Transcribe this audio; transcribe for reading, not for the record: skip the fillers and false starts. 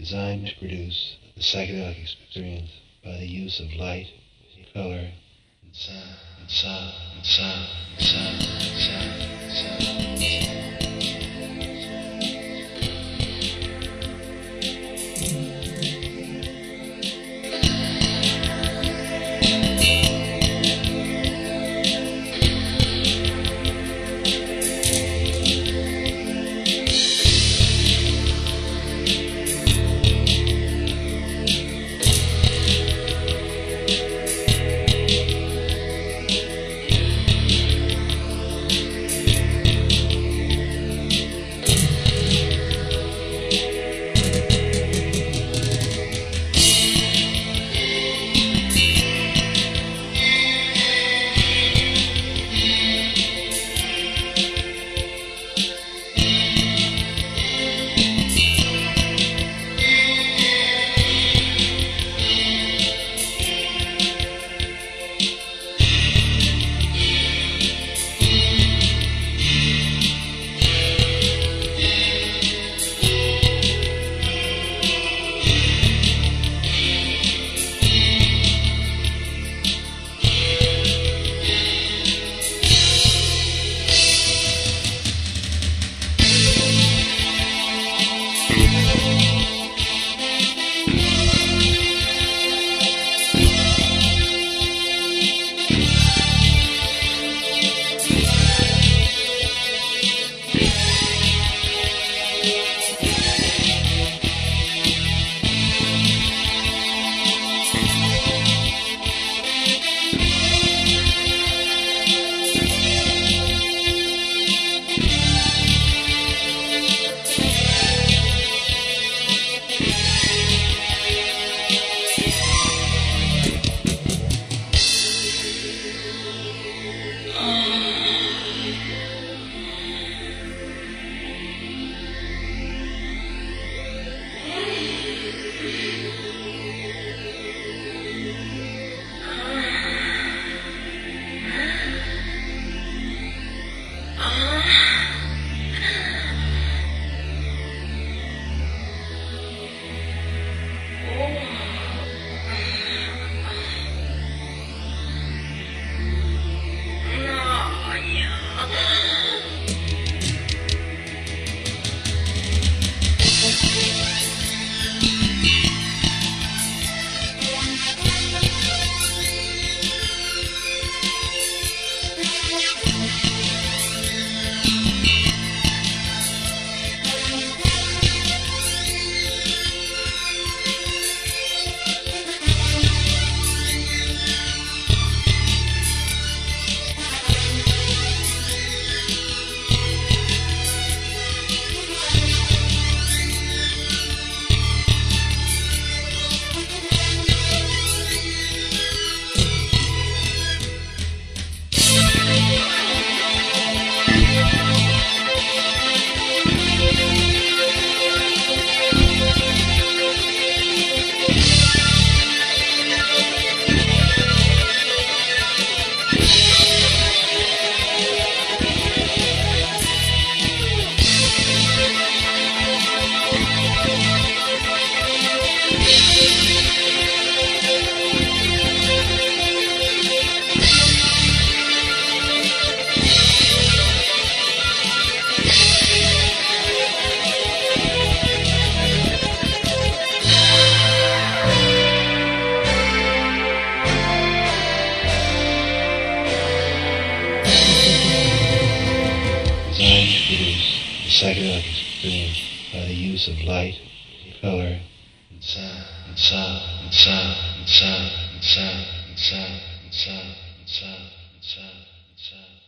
designed to produce the psychedelic experience by the use of light, color, and sound, and sound, and sound, and sound, and sound, and sound, and sound. Designed to produce the psychedelic experience by the use of light, color, and sound, and sound, and sound, and sound, and sound, and sound, and sound, and sound, and sound, and sound.